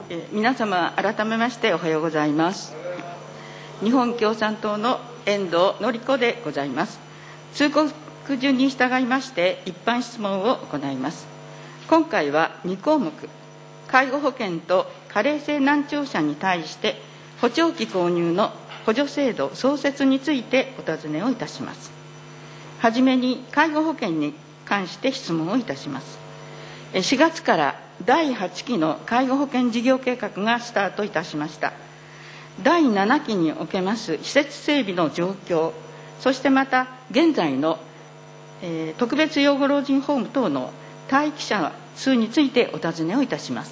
皆様改めましておはようございます。日本共産党の遠藤典子でございます。通告順に従いまして一般質問を行います。今回は2項目、介護保険と加齢性難聴者に対して補聴器購入の補助制度創設についてお尋ねをいたします。はじめに介護保険に関して質問をいたします。4月から第8期の介護保険事業計画がスタートいたしました。第7期におけます施設整備の状況、そしてまた現在の、特別養護老人ホーム等の待機者数についてお尋ねをいたします。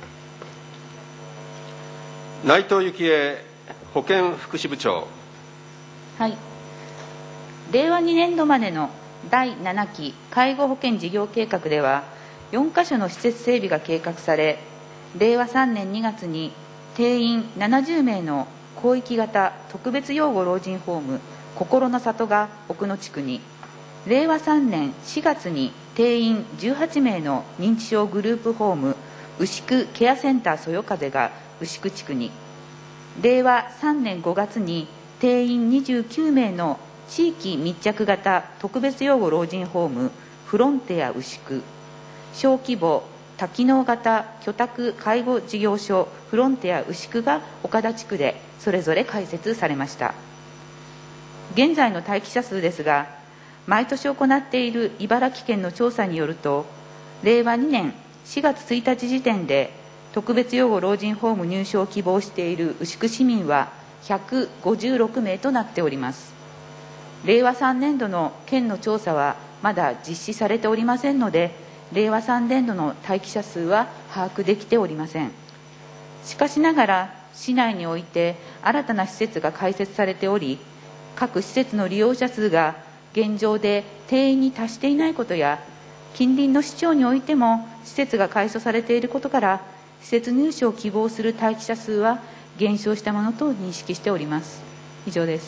内藤幸恵保健福祉部長。 はい、令和2年度までの第7期介護保険事業計画では4カ所の施設整備が計画され、令和3年2月に定員70名の広域型特別養護老人ホーム心の里が奥野地区に、令和3年4月に定員18名の認知症グループホーム牛久ケアセンターそよ風が牛久地区に、令和3年5月に定員29名の地域密着型特別養護老人ホームフロンテア牛久、小規模多機能型居宅介護事業所フロンテア牛久が岡田地区でそれぞれ開設されました。現在の待機者数ですが、毎年行っている茨城県の調査によると、令和2年4月1日時点で特別養護老人ホーム入所を希望している牛久市民は156名となっております。令和3年度の県の調査はまだ実施されておりませんので、令和3年度の待機者数は把握できておりません。しかしながら市内において新たな施設が開設されており、各施設の利用者数が現状で定員に達していないことや、近隣の市町においても施設が改装されていることから、施設入所を希望する待機者数は減少したものと認識しております。以上です。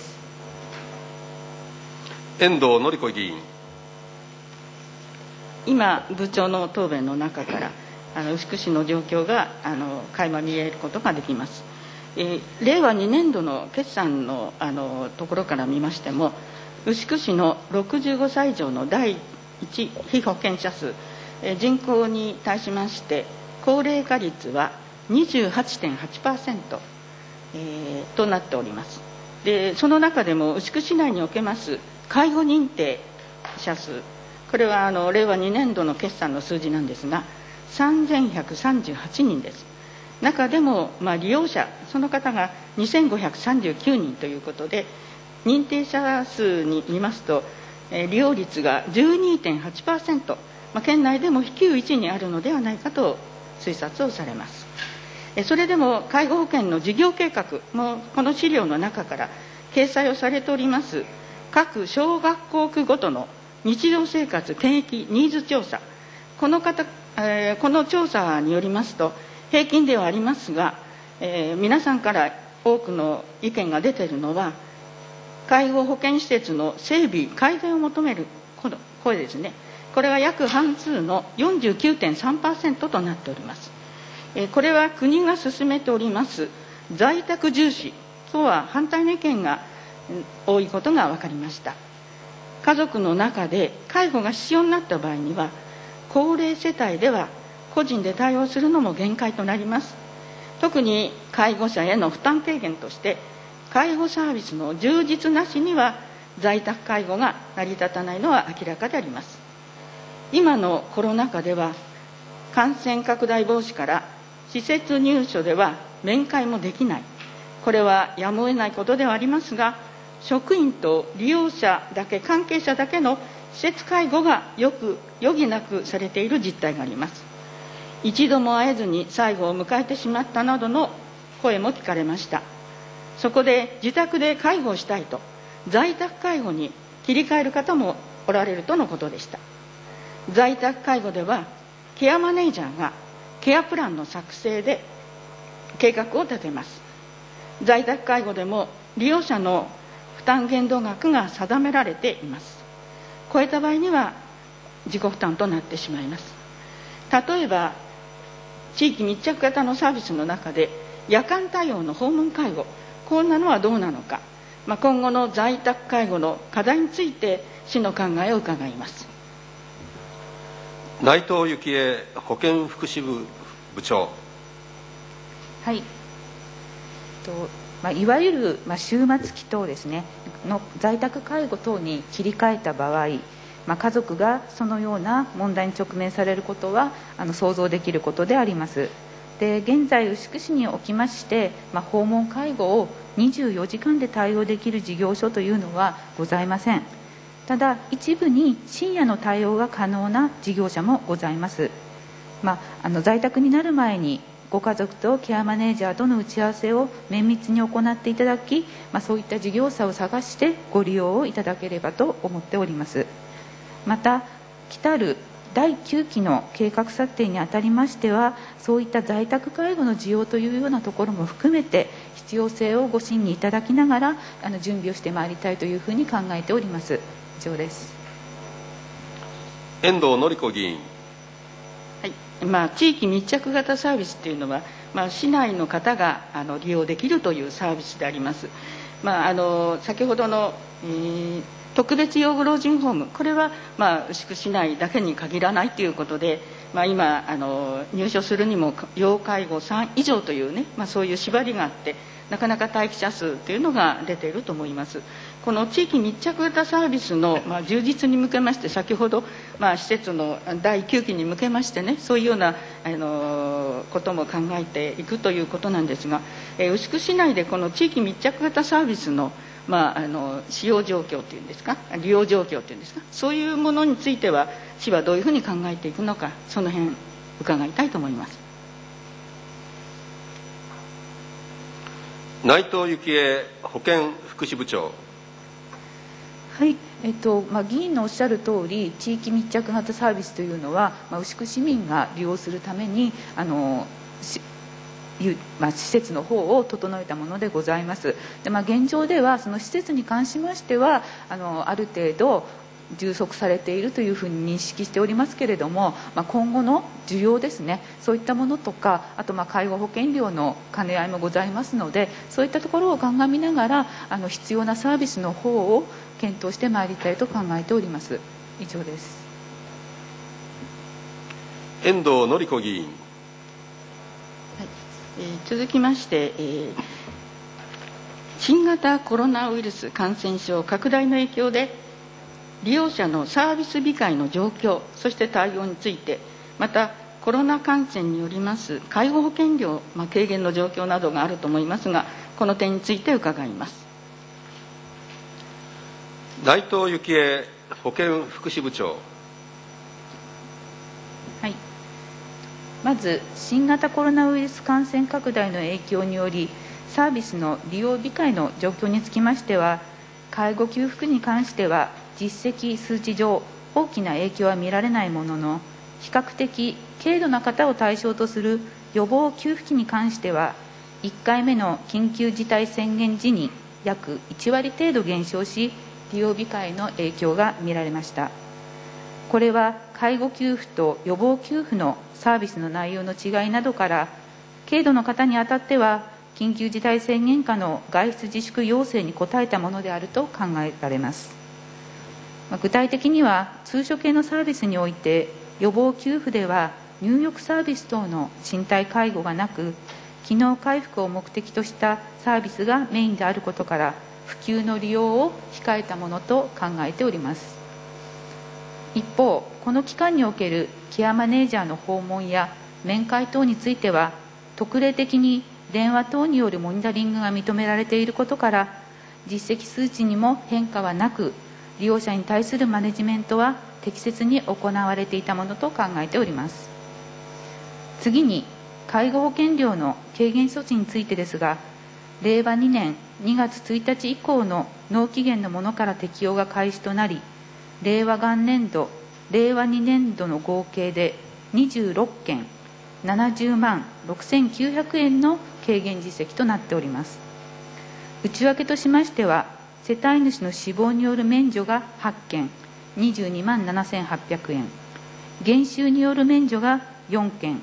遠藤典子議員。 今部長の答弁の中から牛久市の状況が垣間見えることができます。令和2年度の決算のところから見ましても、牛久市の65歳以上の第一被保険者数、人口に対しまして高齢化率は 28.8%、となっております。でその中でも牛久市内におけます介護認定者数、これは令和2年度の決算の数字なんですが3138人です。中でも、利用者その方が2539人ということで、認定者数に見ますと、利用率が 12.8%、県内でも低い位置にあるのではないかと推察をされます。それでも介護保険の事業計画もこの資料の中から掲載をされております各小学校区ごとの日常生活検疫ニーズ調査、この調査によりますと、平均ではありますが、皆さんから多くの意見が出ているのは、介護保険施設の整備改善を求める声ですね。これは約半数の 49.3% となっております。これは国が進めております在宅重視とは反対の意見が多いことが分かりました。家族の中で介護が必要になった場合には、高齢世帯では個人で対応するのも限界となります。特に介護者への負担軽減として、介護サービスの充実なしには在宅介護が成り立たないのは明らかであります。今のコロナ禍では感染拡大防止から施設入所では面会もできない、これはやむを得ないことではありますが、職員と利用者だけ、関係者だけの施設介護が余儀なくされている実態があります。一度も会えずに最後を迎えてしまったなどの声も聞かれました。そこで自宅で介護をしたいと在宅介護に切り替える方もおられるとのことでした。在宅介護ではケアマネージャーがケアプランの作成で計画を立てます。在宅介護でも利用者の負担限度額が定められています。超えた場合には自己負担となってしまいます。例えば地域密着型のサービスの中で夜間対応の訪問介護、こんなのはどうなのか、今後の在宅介護の課題について市の考えを伺います。 内藤幸恵保健福祉部部長。 はい、いわゆる、終末期等ですねの在宅介護等に切り替えた場合、家族がそのような問題に直面されることは想像できることであります。で、現在牛久市におきまして、訪問介護を24時間で対応できる事業所というのはございません。ただ一部に深夜の対応が可能な事業者もございます。在宅になる前にご家族とケアマネージャーとの打ち合わせを綿密に行っていただき、そういった事業者を探してご利用をいただければと思っております。また来たる第9期の計画策定にあたりましては、そういった在宅介護の需要というようなところも含めて必要性をご審議いただきながら準備をしてまいりたいというふうに考えております。以上です。 遠藤紀子議員。 はい、地域密着型サービスというのは、市内の方が利用できるというサービスであります。先ほどの、特別養護老人ホーム、これは、牛久市内だけに限らないということで、今入所するにも要介護3以上というね、そういう縛りがあってなかなか待機者数というのが出ていると思います。この地域密着型サービスの充実に向けまして、先ほど施設の第9期に向けましてね、そういうようなことも考えていくということなんですが、牛久市内でこの地域密着型サービスの使用状況というんですか、利用状況というんですか、そういうものについては市はどういうふうに考えていくのか、その辺伺いたいと思います。 内藤幸恵保健福祉部長。 はい、議員のおっしゃる通り、地域密着型サービスというのは、牛久市民が利用するために施設の方を整えたものでございます。で、現状ではその施設に関しましてはある程度充足されているというふうに認識しておりますけれども、今後の需要ですね、そういったものとか、あと介護保険料の兼ね合いもございますので、そういったところを鑑みながら必要なサービスの方を検討してまいりたいと考えております。以上です。 遠藤紀子議員。 続きまして、新型コロナウイルス感染症拡大の影響で利用者のサービス控えの状況、そして対応について、またコロナ感染によります介護保険料、軽減の状況などがあると思いますが、この点について伺います。 内藤幸恵保健福祉部長。 はい、まず新型コロナウイルス感染拡大の影響によりサービスの利用控えの状況につきましては、介護給付に関しては実績数値上大きな影響は見られないものの、比較的軽度な方を対象とする予防給付金に関しては1回目の緊急事態宣言時に約1割程度減少し、利用控えの影響が見られました。これは介護給付と予防給付のサービスの内容の違いなどから、軽度の方にあたっては緊急事態宣言下の外出自粛要請に応えたものであると考えられます。具体的には通所系のサービスにおいて、予防給付では入浴サービス等の身体介護がなく、機能回復を目的としたサービスがメインであることから、普及の利用を控えたものと考えております。一方、この期間におけるケアマネージャーの訪問や面会等については、特例的に電話等によるモニタリングが認められていることから、実績数値にも変化はなく、利用者に対するマネジメントは適切に行われていたものと考えております。次に、介護保険料の軽減措置についてですが、令和2年2月1日以降の納期限のものから適用が開始となり、令和元年度、令和2年度の合計で26件70万6900円の軽減実績となっております。内訳としましては、世帯主の死亡による免除が8件22万7800円、減収による免除が4件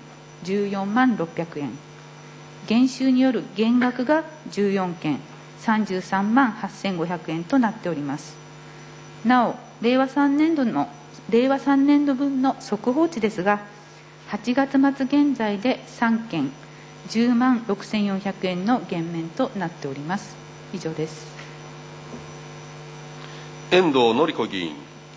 14万600円、減収による減額が14件、33万8500円となっております。なお、令和3年度分の速報値ですが、8月末現在で3件、10万6400円の減免となっております。以上です。 遠藤紀子議員。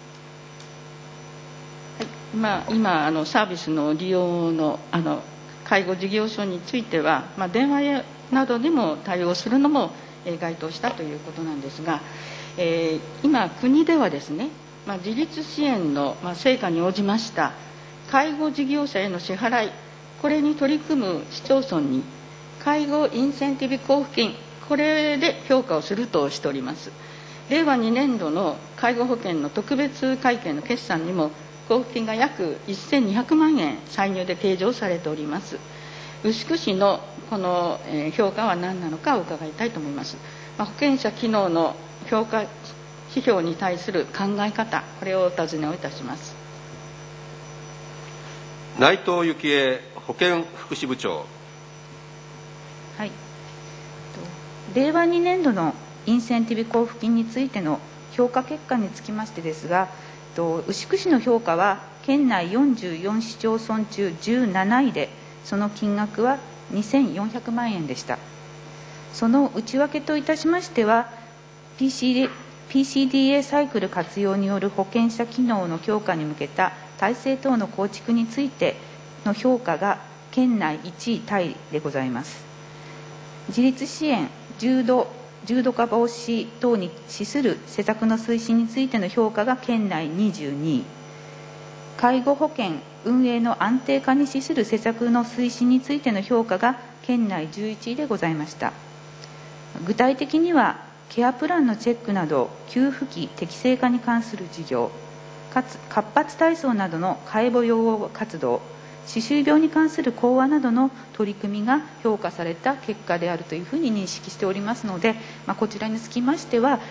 はい、今サービスの利用の介護事業所については、電話などにも対応するのも該当したということなんですが、今国ではですね、自立支援の成果に応じました介護事業者への支払い、これに取り組む市町村に介護インセンティブ交付金、これで評価をするとしております。令和2年度の介護保険の特別会計の決算にも交付金が約1200万円歳入で計上されております。牛久市のこの評価は何なのか伺いたいと思います。保険者機能の評価指標に対する考え方、これをお尋ねをいたします。 内藤幸恵保健福祉部長。 はい、令和2年度のインセンティブ交付金についての評価結果につきましてですが、牛久市の評価は県内44市町村中17位で、その金額は2400万円でした。その内訳といたしましては、PCDA サイクル活用による保険者機能の強化に向けた体制等の構築についての評価が県内1位タイでございます。自立支援、重度化防止等に資する施策の推進についての評価が県内22位、介護保険運営の安定化に資する施策の推進についての評価が県内11位でございました。具体的にはケアプランのチェックなど給付費適正化に関する事業、かつ活発体操などの介護養護活動、歯周病に関する講話などの取り組みが評価された結果であるというふうに認識しておりますので、こちらにつきましては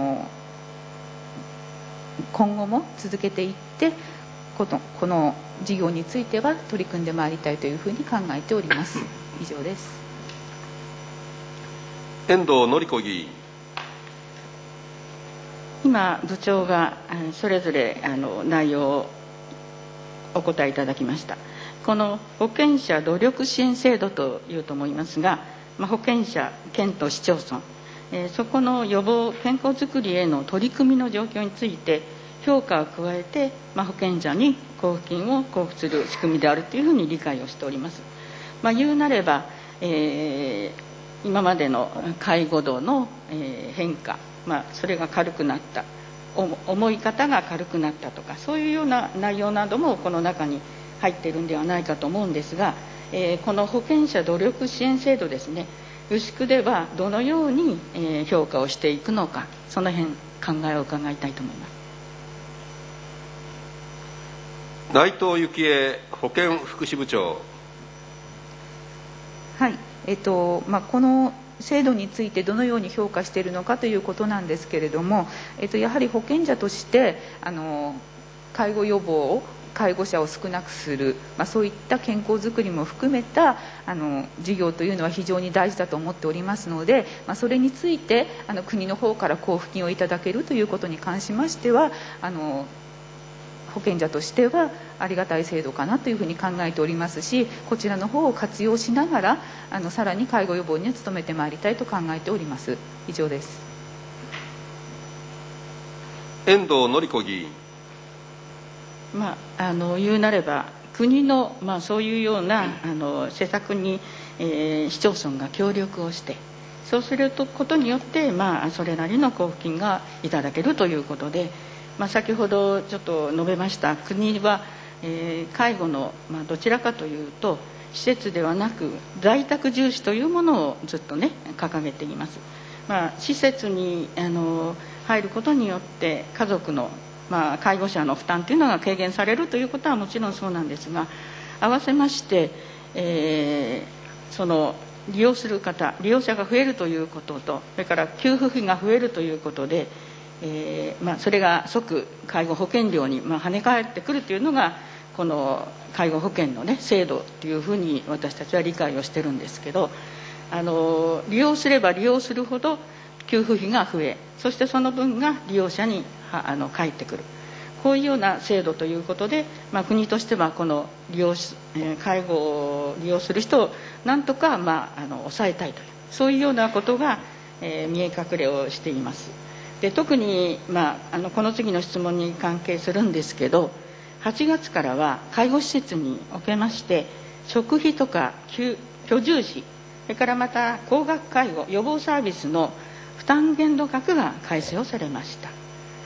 今後も続けていってこの事業については取り組んでまいりたいというふうに考えております。以上です。 遠藤紀子議員。 今部長がそれぞれ内容をお答えいただきました。この保険者努力支援制度というと思いますが、保険者、県と市町村、そこの予防健康づくりへの取り組みの状況について評価を加えて、保険者に交付金を交付する仕組みであるというふうに理解をしております。言うなれば、今までの介護度の変化、それが軽くなった、思い方が軽くなったとか、そういうような内容などもこの中に入っているんではないかと思うんですが、この保険者努力支援制度ですね、牛久ではどのように評価をしていくのか、その辺考えを伺いたいと思います。 内藤幸恵保健福祉部長。 はい、この制度についてどのように評価しているのかということなんですけれども、やはり保険者として介護予防、介護者を少なくする、そういった健康づくりも含めた事業というのは非常に大事だと思っておりますので、それについて国の方から交付金をいただけるということに関しましては保険者としてはありがたい制度かなというふうに考えておりますし、こちらの方を活用しながらさらに介護予防には努めてまいりたいと考えております。以上です。 遠藤紀子議員。 言うなれば国の、そういうような施策に、市町村が協力をして、そうすることによって、それなりの交付金がいただけるということで、先ほどちょっと述べました国は、介護の、どちらかというと施設ではなく在宅重視というものをずっとね掲げています。施設に入ることによって家族の、介護者の負担というのが軽減されるということはもちろんそうなんですが、合わせまして、その利用する方、利用者が増えるということと、それから給付費が増えるということで、それが即介護保険料に跳ね返ってくるというのがこの介護保険の、ね、制度というふうに私たちは理解をしてるんですけど、利用すれば利用するほど給付費が増え、そしてその分が利用者に返ってくる、こういうような制度ということで、国としてはこの介護を利用する人をなんとか抑えたいという、そういうようなことが、見え隠れをしています。で、特に、この次の質問に関係するんですけど、8月からは介護施設におけまして食費とか居住費、それからまた高額介護予防サービスの負担限度額が改正をされました。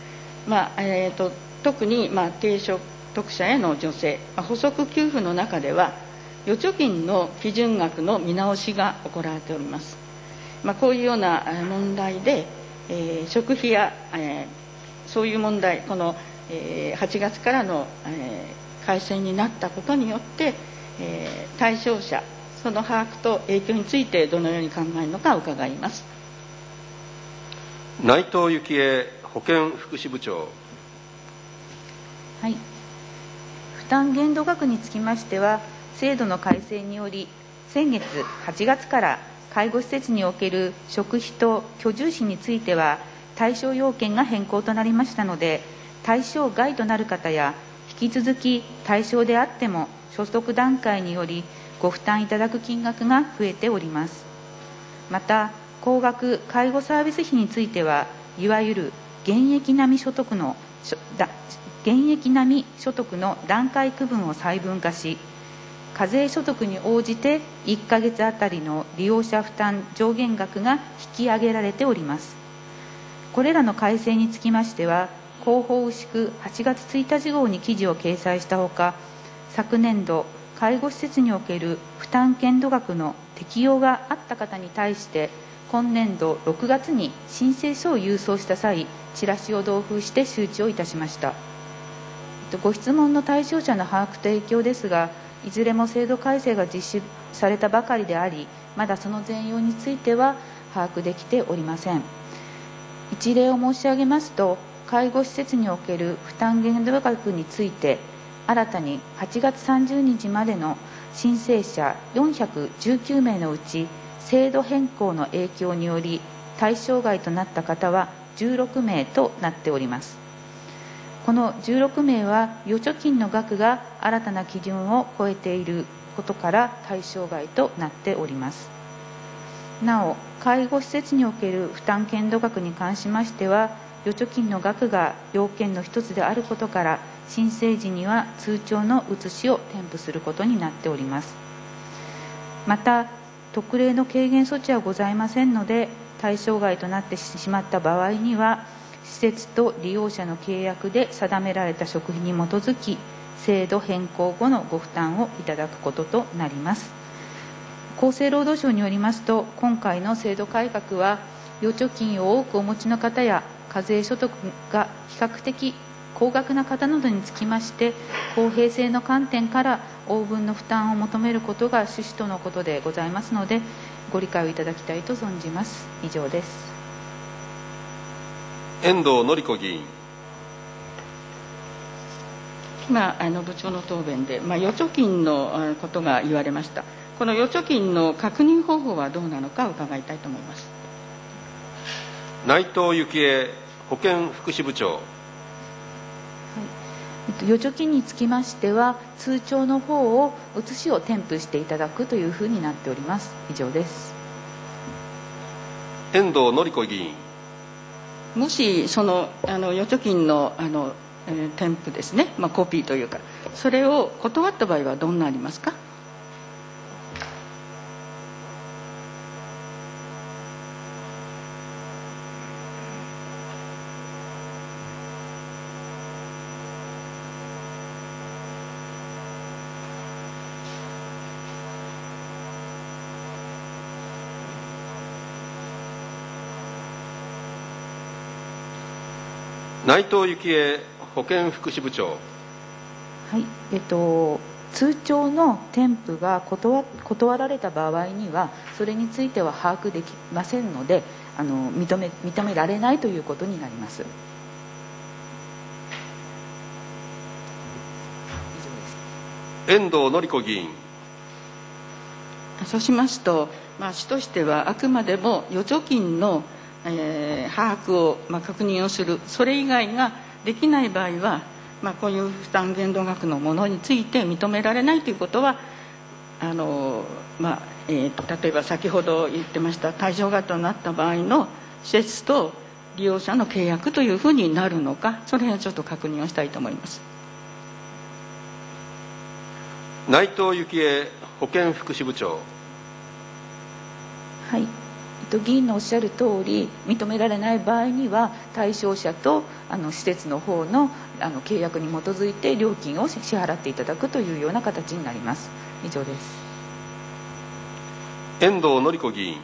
特に低所得者への助成、補足給付の中では預貯金の基準額の見直しが行われております。こういうような問題で、食費や、そういう問題、この、8月からの、改正になったことによって、対象者、その把握と影響についてどのように考えるのか伺います。 内藤幸恵保健福祉部長。 はい、負担限度額につきましては、制度の改正により先月8月から介護施設における食費と居住費については対象要件が変更となりましたので、対象外となる方や引き続き対象であっても所得段階によりご負担いただく金額が増えております。また、高額介護サービス費については、いわゆる現役並み所得の段階区分を細分化し、課税所得に応じて1ヶ月あたりの利用者負担上限額が引き上げられております。これらの改正につきましては、広報牛久8月1日号に記事を掲載したほか、昨年度介護施設における負担限度額の適用があった方に対して今年度6月に申請書を郵送した際、チラシを同封して周知をいたしました。ご質問の対象者の把握と影響ですが、いずれも制度改正が実施されたばかりであり、まだその全容については把握できておりません。一例を申し上げますと、介護施設における負担限度額について、新たに8月30日までの申請者419名のうち、制度変更の影響により対象外となった方は16名となっております。この16名は預貯金の額が新たな基準を超えていることから対象外となっております。なお、介護施設における負担限度額に関しましては、預貯金の額が要件の一つであることから、申請時には通帳の写しを添付することになっております。また、特例の軽減措置はございませんので、対象外となってしまった場合には、施設と利用者の契約で定められた食費に基づき、制度変更後のご負担をいただくこととなります。厚生労働省によりますと、今回の制度改革は、預貯金を多くお持ちの方や課税所得が比較的高額な方などにつきまして、公平性の観点から応分の負担を求めることが趣旨とのことでございますので、ご理解をいただきたいと存じます。以上です。 遠藤紀子議員。 今部長の答弁で、預貯金のことが言われました。この預貯金の確認方法はどうなのか伺いたいと思います。 内藤幸恵保健福祉部長。 預貯金につきましては、通帳の方を写しを添付していただくというふうになっております。以上です。 遠藤紀子議員。 もしその預貯金の添付ですね、コピーというか、それを断った場合はどんなありますか。 内藤幸恵保健福祉部長。 はい、通帳の添付が断られた場合には、それについては把握できませんので、認められないということになります。以上です。 遠藤紀子議員。 そうしますと、市としてはあくまでも預貯金の、把握を、確認をする、それ以外ができない場合は、こういう負担限度額のものについて認められないということは、例えば先ほど言ってました対象型となった場合の施設と利用者の契約というふうになるのか、その辺はちょっと確認をしたいと思います。 内藤幸恵保健福祉部長。 はい、議員のおっしゃる通り、認められない場合には対象者と施設の方の契約に基づいて料金を支払っていただくというような形になります。以上です。 遠藤紀子議員。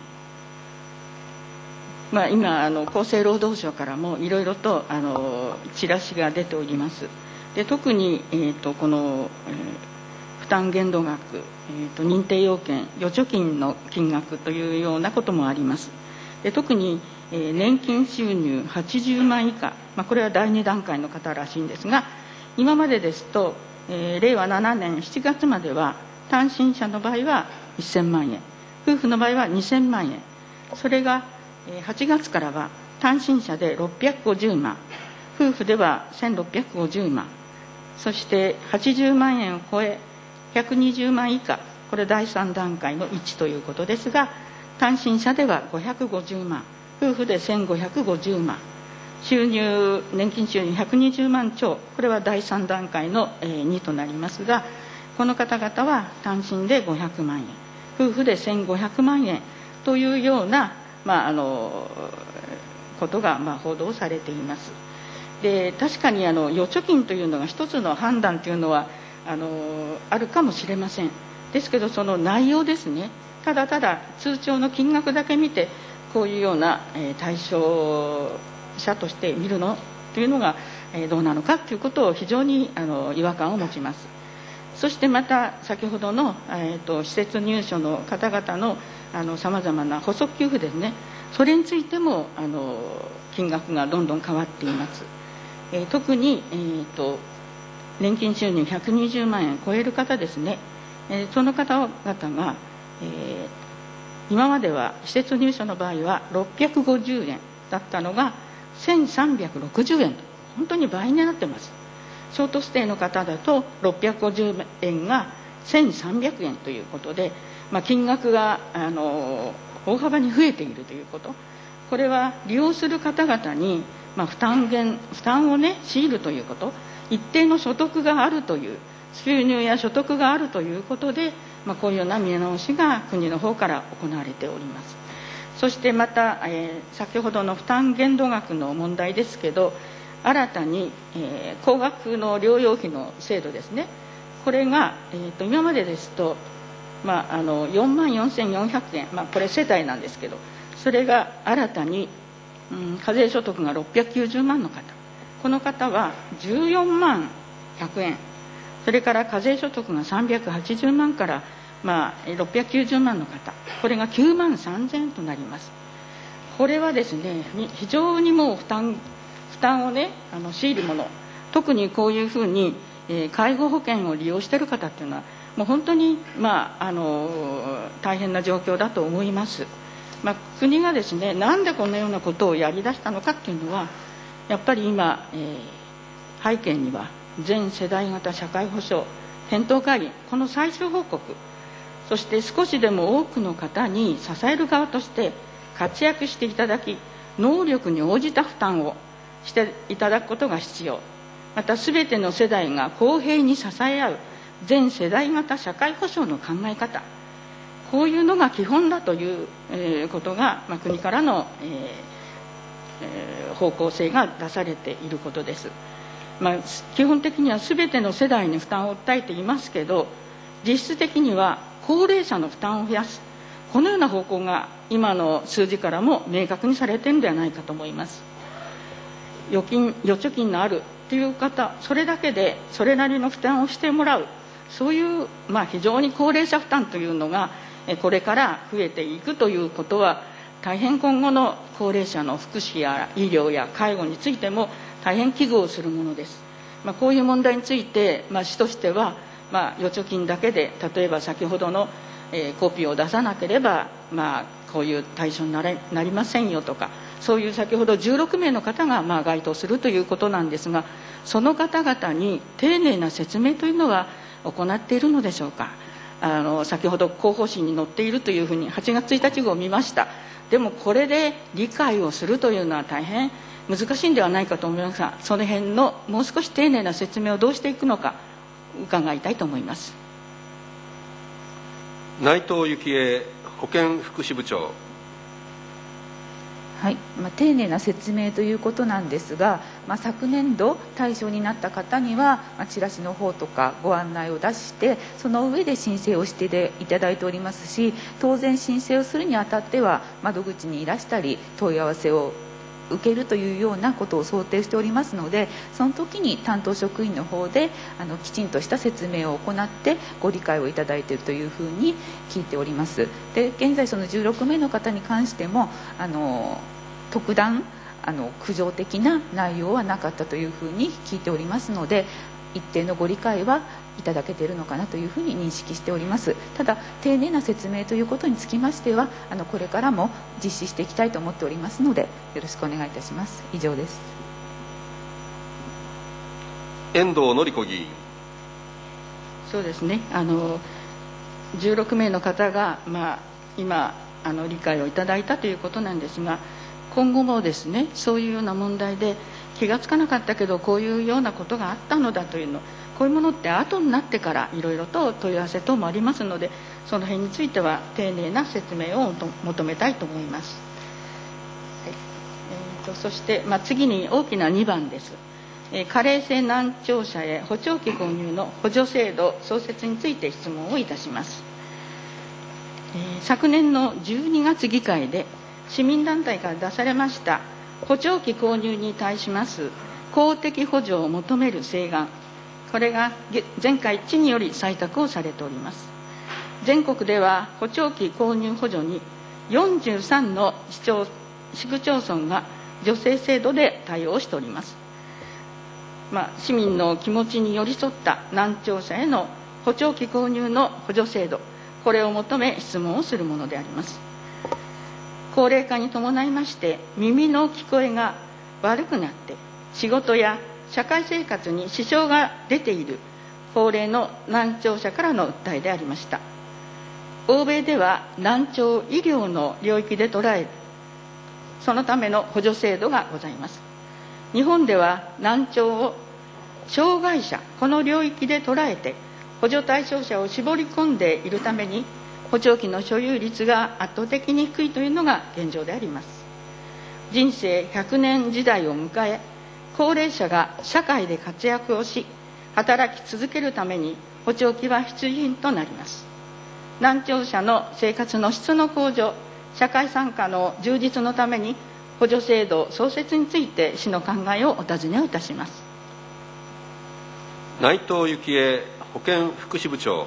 今厚生労働省からもいろいろとチラシが出ております。で特に、この、負担限度額、認定要件、預貯金の金額というようなこともあります。で特に、年金収入80万以下、これは第2段階の方らしいんですが、今までですと、令和7年7月までは単身者の場合は1000万円、夫婦の場合は2000万円、それが8月からは単身者で650万、夫婦では1650万、そして80万円を超え120万以下、これ第3段階の1ということですが、単身者では550万、夫婦で1550万、年金収入120万超、これは第3段階の2となりますが、この方々は単身で500万円、夫婦で1500万円というような、ことが報道されています。で確かに預貯金というのが一つの判断というのはあるかもしれません。ですけどその内容ですね、ただただ通帳の金額だけ見てこういうような対象者として見るのというのがどうなのかということを非常に違和感を持ちます。そしてまた先ほどの施設入所の方々のさまざまな補足給付ですね、それについても金額がどんどん変わっています。特に年金収入120万円超える方ですね、その方々が、今までは施設入所の場合は650円だったのが1360円と、本当に倍になってます。ショートステイの方だと650円が1300円ということで、金額が大幅に増えているということ、これは利用する方々に、負担をね強いるということ、一定の所得があるという、収入や所得があるということで、こういうような見直しが国の方から行われております。そしてまた、先ほどの負担限度額の問題ですけど、新たに、高額の療養費の制度ですね、これが、今までですと、4万4400円、これ世帯なんですけど、それが新たに、課税所得が690万の方、この方は14万100円、それから課税所得が380万から、690万の方、これが9万3000円となります。これはですね、非常にもう負担をね強いるもの、特にこういうふうに、介護保険を利用している方っていうのはもう本当に、大変な状況だと思います。国がですね、なんでこのようなことをやり出したのかっていうのは、やっぱり今、背景には全世代型社会保障検討会議、この最終報告、そして少しでも多くの方に支える側として活躍していただき、能力に応じた負担をしていただくことが必要、また全ての世代が公平に支え合う全世代型社会保障の考え方、こういうのが基本だという、ことが、国からの、方向性が出されていることです。基本的には全ての世代に負担を訴えていますけど、実質的には高齢者の負担を増やす、このような方向が今の数字からも明確にされているのではないかと思います。預貯金のあるという方、それだけでそれなりの負担をしてもらう、そういう、非常に高齢者負担というのがこれから増えていくということは、大変今後の高齢者の福祉や医療や介護についても大変危惧をするものです。こういう問題について、市としては預貯金だけで例えば先ほどの、コピーを出さなければ、こういう対象になりませんよとか、そういう先ほど16名の方が該当するということなんですが、その方々に丁寧な説明というのは行っているのでしょうか。先ほど広報誌に載っているというふうに8月1日号を見ました。でもこれで理解をするというのは大変難しいんではないかと思いますが、その辺のもう少し丁寧な説明をどうしていくのか伺いたいと思います。 内藤幸恵保健福祉部長。 はい、丁寧な説明ということなんですが、昨年度対象になった方には、チラシの方とかご案内を出して、その上で申請をしていただいておりますし、当然申請をするにあたっては窓口にいらしたり問い合わせを受けるというようなことを想定しておりますので、その時に担当職員の方できちんとした説明を行ってご理解をいただいているというふうに聞いております。で、現在その16名の方に関しても特段苦情的な内容はなかったというふうに聞いておりますので、一定のご理解はいただけているのかなというふうに認識しております。ただ丁寧な説明ということにつきましてはこれからも実施していきたいと思っておりますので、よろしくお願いいたします。以上です。 遠藤紀子議員。 そうですね、16名の方が、今理解をいただいたということなんですが、今後もですね、そういうような問題で気がつかなかったけどこういうようなことがあったのだというの、こういうものって後になってからいろいろと問い合わせ等もありますので、その辺については丁寧な説明を求めたいと思います。そして、次に大きな2番です。加齢性難聴者へ補聴器購入の補助制度創設について質問をいたします。昨年の12月議会で市民団体から出されました補聴器購入に対します公的補助を求める請願、これが前回知により採択をされております。全国では補聴器購入補助に43の市区町村が助成制度で対応しております。市民の気持ちに寄り添った難聴者への補聴器購入の補助制度、これを求め質問をするものであります。高齢化に伴いまして耳の聞こえが悪くなって仕事や社会生活に支障が出ている高齢の難聴者からの訴えでありました。欧米では難聴医療の領域で捉え、そのための補助制度がございます。日本では難聴を障害者、この領域で捉えて補助対象者を絞り込んでいるために補聴器の所有率が圧倒的に低いというのが現状であります。人生100年時代を迎え、高齢者が社会で活躍をし働き続けるために補聴器は必需品となります。難聴者の生活の質の向上、社会参加の充実のために補助制度創設について市の考えをお尋ねをいたします。 内藤幸恵保健福祉部長。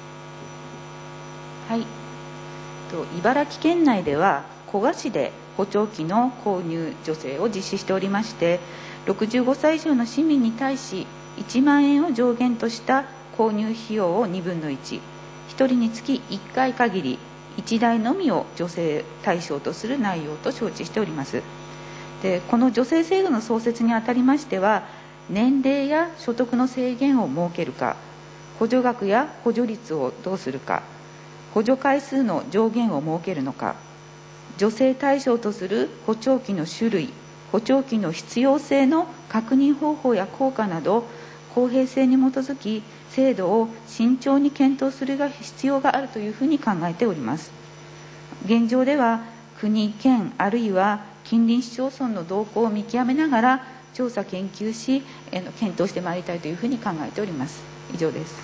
はい、茨城県内では古河市で補聴器の購入助成を実施しておりまして、65歳以上の市民に対し1万円を上限とした購入費用を1/2、1人につき1回限り1台のみを助成対象とする内容と承知しております。で、この助成制度の創設にあたりましては、年齢や所得の制限を設けるか、補助額や補助率をどうするか、補助回数の上限を設けるのか、助成対象とする補聴器の種類、補聴器の必要性の確認方法や効果など公平性に基づき制度を慎重に検討する必要があるというふうに考えております。現状では国、県あるいは近隣市町村の動向を見極めながら調査研究し検討してまいりたいというふうに考えております。以上です。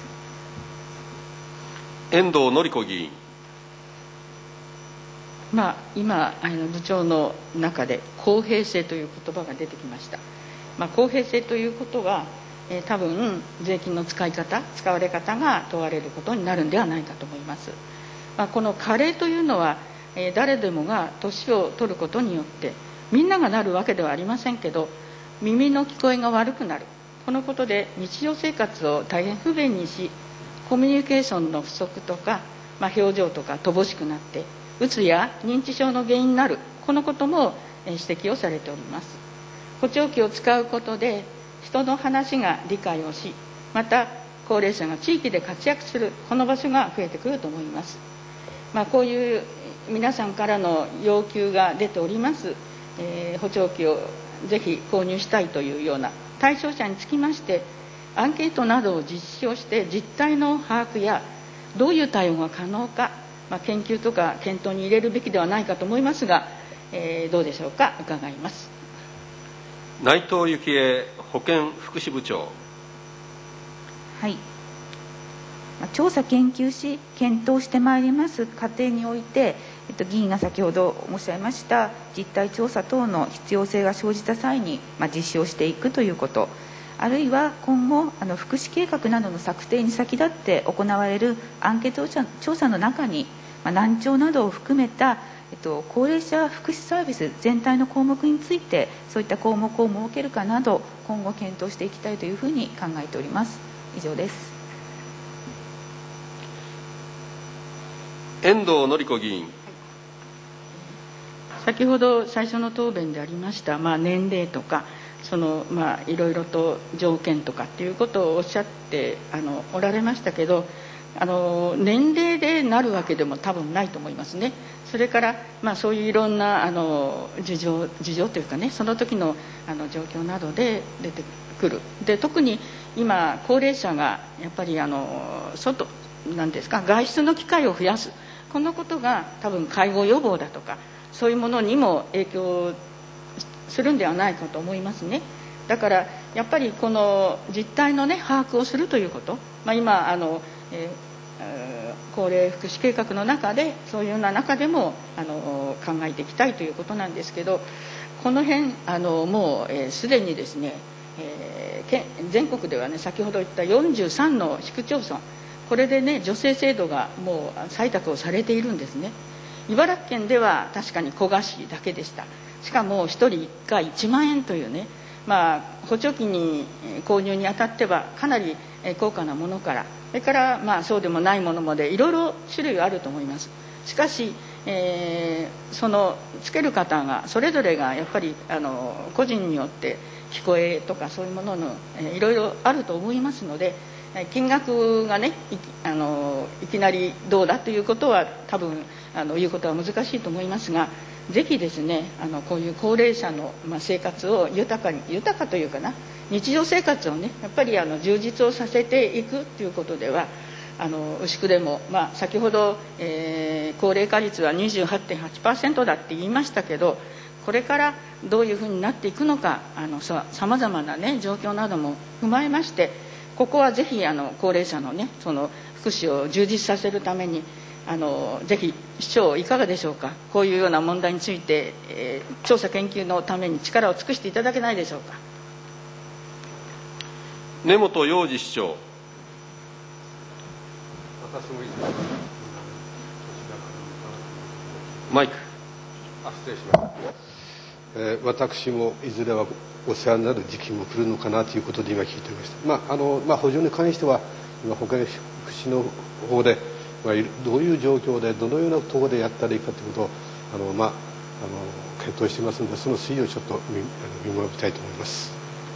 遠藤紀子議員。 今部長の中で公平性という言葉が出てきました。公平性ということは、多分税金の使われ方が問われることになるんではないかと思います。この加齢というのは、誰でもが年を取ることによってみんながなるわけではありませんけど、耳の聞こえが悪くなる、このことで日常生活を大変不便にし、 コミュニケーションの不足とか、表情とか乏しくなってうつや認知症の原因になる、このことも指摘をされております。補聴器を使うことで人の話が理解をし、また高齢者が地域で活躍するこの場所が増えてくると思います。こういう皆さんからの要求が出ております、補聴器をぜひ購入したいというような対象者につきましてアンケートなどを実施をして実態の把握やどういう対応が可能か、研究とか検討に入れるべきではないかと思いますが、どうでしょうか、伺います。 内藤幸恵保健福祉部長。 はい、調査研究し検討してまいります過程において、議員が先ほど申し上げました実態調査等の必要性が生じた際に、実施をしていくということ、あるいは今後福祉計画などの策定に先立って行われるアンケート調査の中に、難聴などを含めた高齢者福祉サービス全体の項目についてそういった項目を設けるかなど今後検討していきたいというふうに考えております。以上です。 遠藤紀子議員。 先ほど最初の答弁でありました、年齢とかいろいろと条件とかっていうことをおっしゃっておられましたけど、年齢でなるわけでも多分ないと思いますね。それから、そういういろんな事情というかね、その時の状況などで出てくる。で特に今高齢者がやっぱり外なんですか、外出の機会を増やす、このことが多分介護予防だとかそういうものにも影響するんではないかと思いますね。だからやっぱりこの実態の把握をするということ、今高齢福祉計画の中でそういうような中でも考えていきたいということなんですけど、この辺もうすでにですね、全国ではね、先ほど言った43の市区町村、これでね女性制度がもう採択をされているんですね。茨城県では確かに古河市だけでした。しかも1人1回1万円というね、補聴器に購入にあたってはかなり高価なものから、それからそうでもないものまでいろいろ種類があると思います。しかし、そのつける方がそれぞれがやっぱり個人によって聞こえとかそういうもののいろいろあると思いますので、金額がねいきなりどうだということは多分言うことは難しいと思いますが、ぜひですねこういう高齢者の生活を豊かというかな、日常生活をねやっぱり充実をさせていくということでは牛久でも、先ほど、高齢化率は 28.8% だって言いましたけど、これからどういうふうになっていくのかさまざまなね状況なども踏まえまして、ここはぜひ高齢者のねその福祉を充実させるためにぜひ市長いかがでしょうか。こういうような問題について、調査研究のために力を尽くしていただけないでしょうか。 根本洋二市長。マイク。 失礼します。私もいずれはお世話になる時期も来るのかなということで今聞いておりました。補助に関しては今保健福祉の方で、どういう状況でどのようなところでやったらいいかということを検討していますので、その推移をちょっと見守りたいと思います。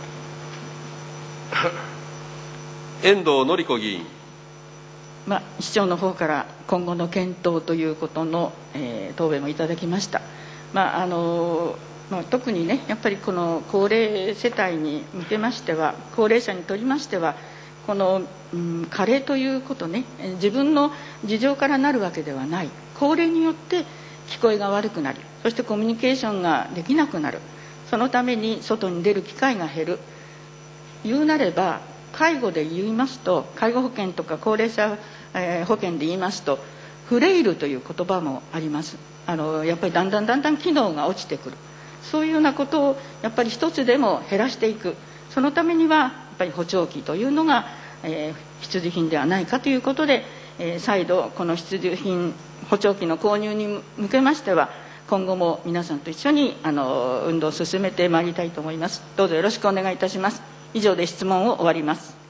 遠藤紀子議員。 市長の方から今後の検討ということの、答弁をいただきました。特にねやっぱりこの高齢世帯に向けましては、高齢者にとりましてはこの、加齢ということね、自分の事情からなるわけではない、高齢によって聞こえが悪くなり、そしてコミュニケーションができなくなる、そのために外に出る機会が減る。言うなれば介護で言いますと、介護保険とか高齢者、保険で言いますとフレイルという言葉もあります。やっぱりだんだん機能が落ちてくる、そういうようなことをやっぱり一つでも減らしていく、そのためにはやっぱり補聴器というのが、必需品ではないかということで、再度この必需品補聴器の購入に向けましては今後も皆さんと一緒に運動を進めてまいりたいと思います。どうぞよろしくお願いいたします。以上で質問を終わります。